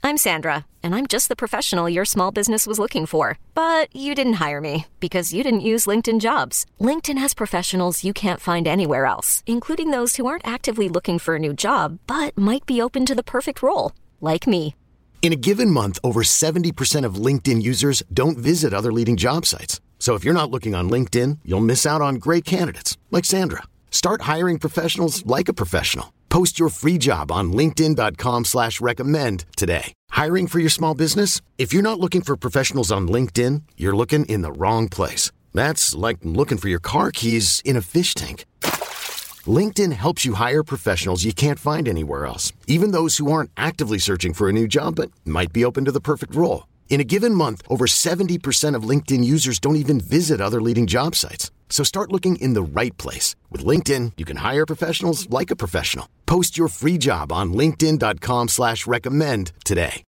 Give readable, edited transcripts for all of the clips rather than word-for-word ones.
I'm Sandra, and I'm just the professional your small business was looking for. But you didn't hire me because you didn't use LinkedIn Jobs. LinkedIn has professionals you can't find anywhere else, including those who aren't actively looking for a new job, but might be open to the perfect role, like me. In a given month, over 70% of LinkedIn users don't visit other leading job sites. So if you're not looking on LinkedIn, you'll miss out on great candidates like Sandra. Start hiring professionals like a professional. Post your free job on linkedin.com/recommend today. Hiring for your small business? If you're not looking for professionals on LinkedIn, you're looking in the wrong place. That's like looking for your car keys in a fish tank. LinkedIn helps you hire professionals you can't find anywhere else, even those who aren't actively searching for a new job but might be open to the perfect role. In a given month, over 70% of LinkedIn users don't even visit other leading job sites. So start looking in the right place. With LinkedIn, you can hire professionals like a professional. Post your free job on linkedin.com/recommend today.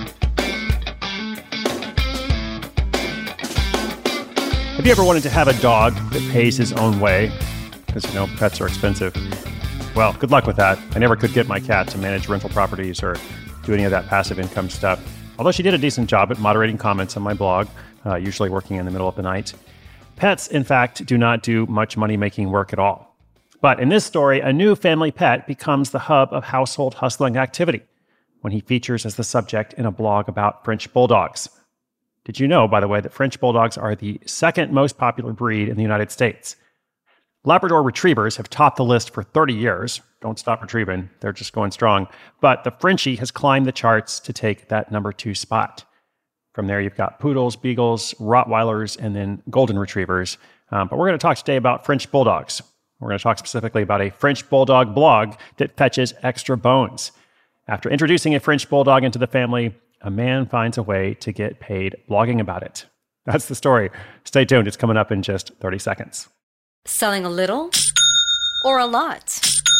Have you ever wanted to have a dog that pays his own way? Because, pets are expensive. Well, good luck with that. I never could get my cat to manage rental properties or do any of that passive income stuff. Although she did a decent job at moderating comments on my blog, usually working in the middle of the night. Pets, in fact, do not do much money-making work at all. But in this story, a new family pet becomes the hub of household hustling activity when he features as the subject in a blog about French bulldogs. Did you know, by the way, that French bulldogs are the second most popular breed in the United States? Labrador retrievers have topped the list for 30 years. Don't stop retrieving. They're just going strong. But the Frenchie has climbed the charts to take that number 2 spot. From there, you've got poodles, beagles, Rottweilers, and then golden retrievers. But we're going to talk today about French bulldogs. We're going to talk specifically about a French bulldog blog that fetches extra bones. After introducing a French bulldog into the family, a man finds a way to get paid blogging about it. That's the story. Stay tuned. It's coming up in just 30 seconds. Selling a little or a lot?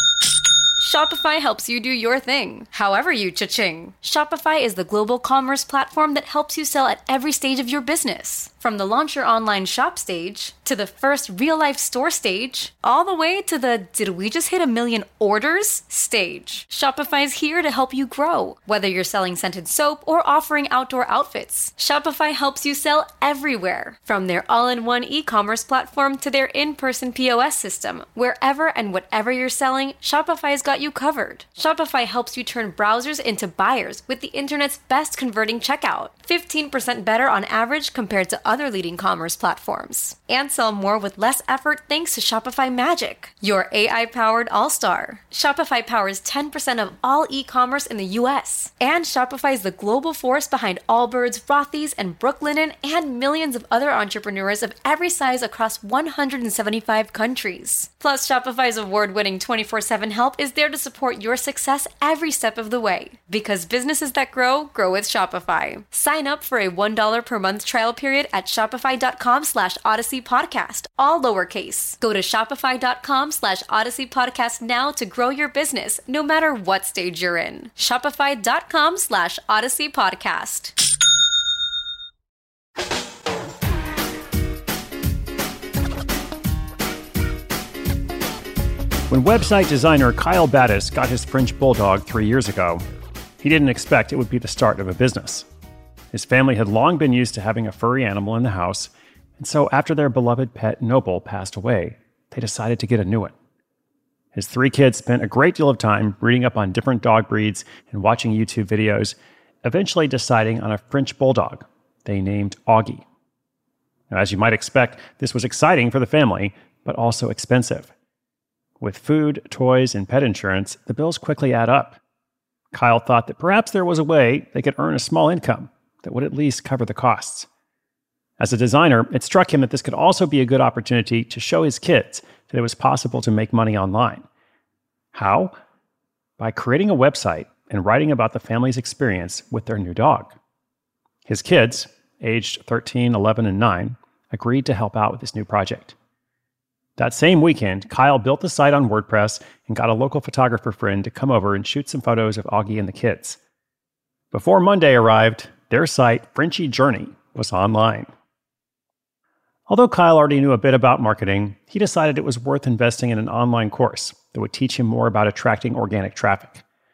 Shopify helps you do your thing, however you cha-ching. Shopify is the global commerce platform that helps you sell at every stage of your business. From the launch your online shop stage, to the first real-life store stage, all the way to the did we just hit 1 million orders stage. Shopify's here to help you grow. Whether you're selling scented soap or offering outdoor outfits, Shopify helps you sell everywhere. From their all-in-one e-commerce platform to their in-person POS system, wherever and whatever you're selling, Shopify's got you covered. Shopify helps you turn browsers into buyers with the internet's best converting checkout. 15% better on average compared to other leading commerce platforms. And sell more with less effort thanks to Shopify Magic, your AI-powered all-star. Shopify powers 10% of all e-commerce in the US. And Shopify is the global force behind Allbirds, Rothy's, and Brooklinen, and millions of other entrepreneurs of every size across 175 countries. Plus, Shopify's award-winning 24/7 help is there to support your success every step of the way. Because businesses that grow with Shopify. Sign up for a $1 per month trial period at shopify.com/Odyssey Podcast, all lowercase. Go to shopify.com/Odyssey Podcast now to grow your business, no matter what stage you're in. Shopify.com/Odyssey Podcast. When website designer Kyle Battis got his French bulldog 3 years ago, he didn't expect it would be the start of a business. His family had long been used to having a furry animal in the house, and so after their beloved pet Noble passed away, they decided to get a new one. His 3 kids spent a great deal of time reading up on different dog breeds and watching YouTube videos, eventually deciding on a French bulldog they named Augie. Now, as you might expect, this was exciting for the family, but also expensive. With food, toys, and pet insurance, the bills quickly add up. Kyle thought that perhaps there was a way they could earn a small income that would at least cover the costs. As a designer, it struck him that this could also be a good opportunity to show his kids that it was possible to make money online. How? By creating a website and writing about the family's experience with their new dog. His kids, aged 13, 11, and 9, agreed to help out with this new project. That same weekend, Kyle built the site on WordPress and got a local photographer friend to come over and shoot some photos of Augie and the kids. Before Monday arrived, their site, Frenchie Journey, was online. Although Kyle already knew a bit about marketing, he decided it was worth investing in an online course that would teach him more about attracting organic traffic.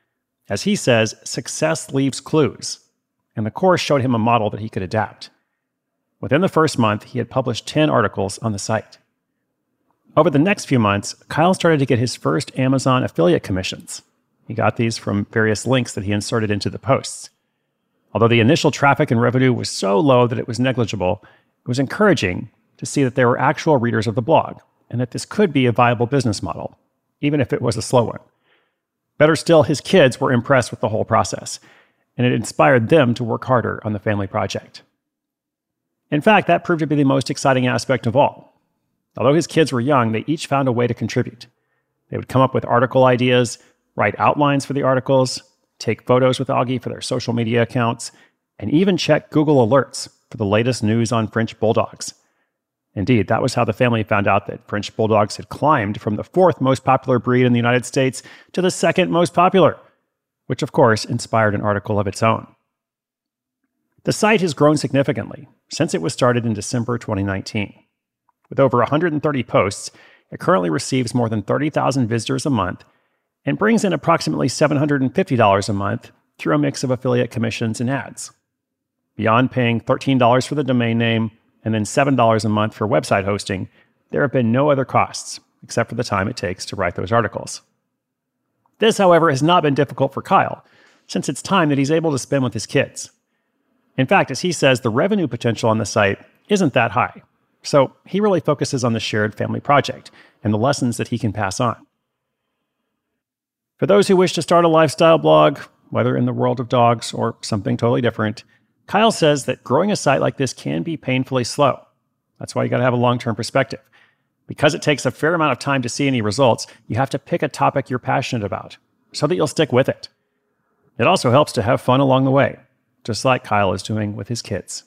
As he says, success leaves clues, and the course showed him a model that he could adapt. Within the first month, he had published 10 articles on the site. Over the next few months, Kyle started to get his first Amazon affiliate commissions. He got these from various links that he inserted into the posts. Although the initial traffic and revenue was so low that it was negligible, it was encouraging to see that there were actual readers of the blog and that this could be a viable business model, even if it was a slow one. Better still, his kids were impressed with the whole process, and it inspired them to work harder on the family project. In fact, that proved to be the most exciting aspect of all. Although his kids were young, they each found a way to contribute. They would come up with article ideas, write outlines for the articles, take photos with Augie for their social media accounts, and even check Google Alerts for the latest news on French Bulldogs. Indeed, that was how the family found out that French Bulldogs had climbed from the 4th most popular breed in the United States to the 2nd most popular, which of course inspired an article of its own. The site has grown significantly since it was started in December 2019. With over 130 posts, it currently receives more than 30,000 visitors a month and brings in approximately $750 a month through a mix of affiliate commissions and ads. Beyond paying $13 for the domain name and then $7 a month for website hosting, there have been no other costs except for the time it takes to write those articles. This, however, has not been difficult for Kyle, since it's time that he's able to spend with his kids. In fact, as he says, the revenue potential on the site isn't that high, so he really focuses on the shared family project and the lessons that he can pass on. For those who wish to start a lifestyle blog, whether in the world of dogs or something totally different, Kyle says that growing a site like this can be painfully slow. That's why you got to have a long-term perspective. Because it takes a fair amount of time to see any results, you have to pick a topic you're passionate about so that you'll stick with it. It also helps to have fun along the way, just like Kyle is doing with his kids.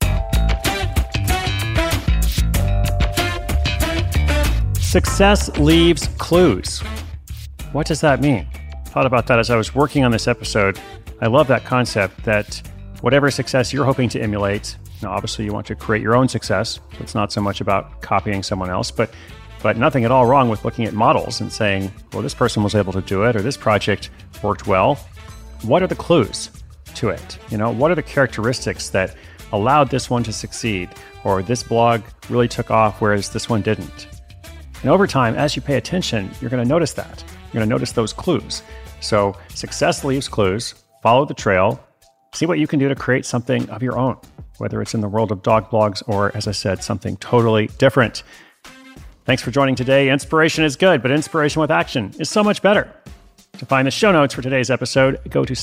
Success leaves clues. What does that mean? I thought about that as I was working on this episode. I love that concept that whatever success you're hoping to emulate, now obviously you want to create your own success. So it's not so much about copying someone else, but nothing at all wrong with looking at models and saying, well, this person was able to do it, or this project worked well. What are the clues to it? What are the characteristics that allowed this one to succeed, or this blog really took off, whereas this one didn't? And over time, as you pay attention, you're going to notice that. You're going to notice those clues. So success leaves clues. Follow the trail. See what you can do to create something of your own, whether it's in the world of dog blogs or, as I said, something totally different. Thanks for joining today. Inspiration is good, but inspiration with action is so much better. To find the show notes for today's episode, go to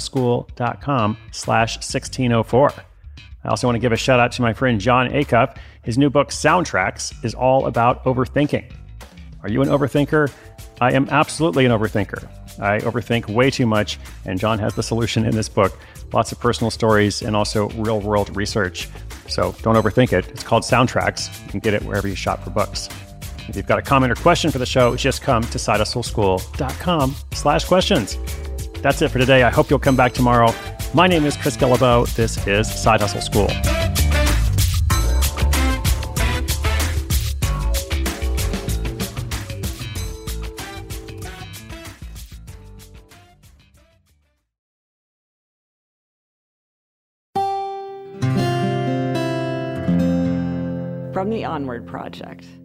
sidehustleschool.com/1604. I also want to give a shout out to my friend Jon Acuff. His new book, Soundtracks, is all about overthinking. Are you an overthinker? I am absolutely an overthinker. I overthink way too much, and Jon has the solution in this book. Lots of personal stories and also real-world research. So don't overthink it. It's called Soundtracks. You can get it wherever you shop for books. If you've got a comment or question for the show, just come to sidehustleschool.com/questions. That's it for today. I hope you'll come back tomorrow. My name is Chris Guillebeau. This is Side Hustle School. From the Onward Project.